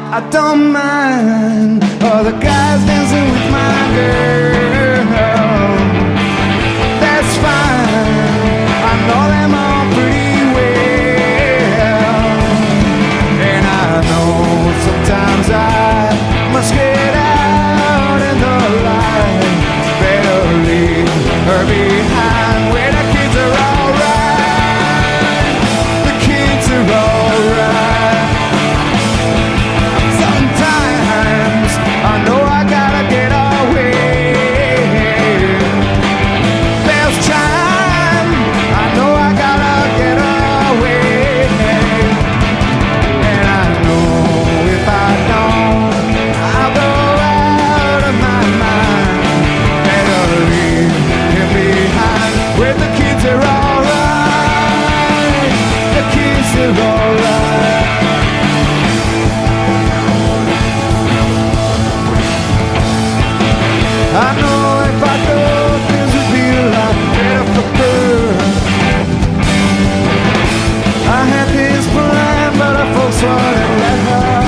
I don't mind all the guys dancing with my girl. That's fine, I know them all pretty well. And I know sometimes I must get out in the light. Better leave her behind where the kids are alright. The kids are alright. Sometimes I know I gotta get away. There's time, I know I gotta get away. And I know if I don't, I'll go out of my mind. Better leave him behind where the kids are alright. The kids are alright. I know if I go, things would be a lot better for her. I had this plan, but I folks wouldn't let her.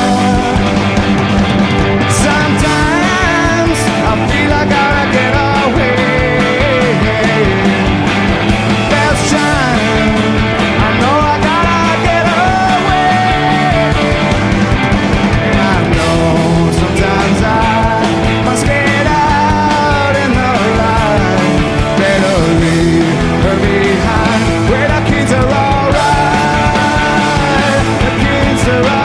Sometimes I feel I gotta get away. There's time, I know I gotta get away. And I know sometimes I must get out in the light. Better leave her behind where the kids are alright. The kids are alright.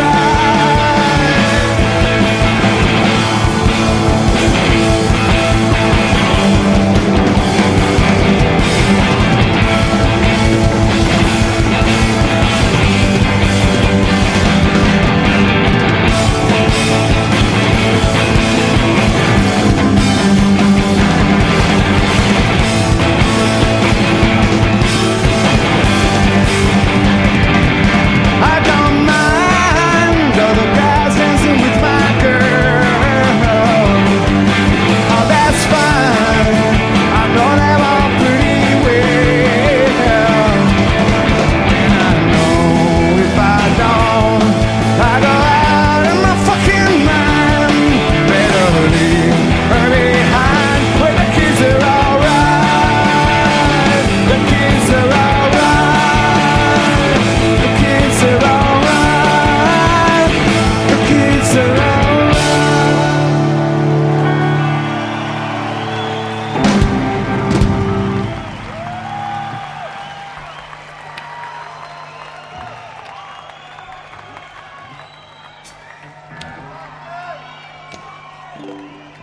I don't mind all the guys dancing with my girl. Oh, that's fine, I know them all pretty well. And I know if I don't, I go out of my fucking mind. Better leave her behind where the kids are alright. The kids are alright. The kids are alright. The kids are alright.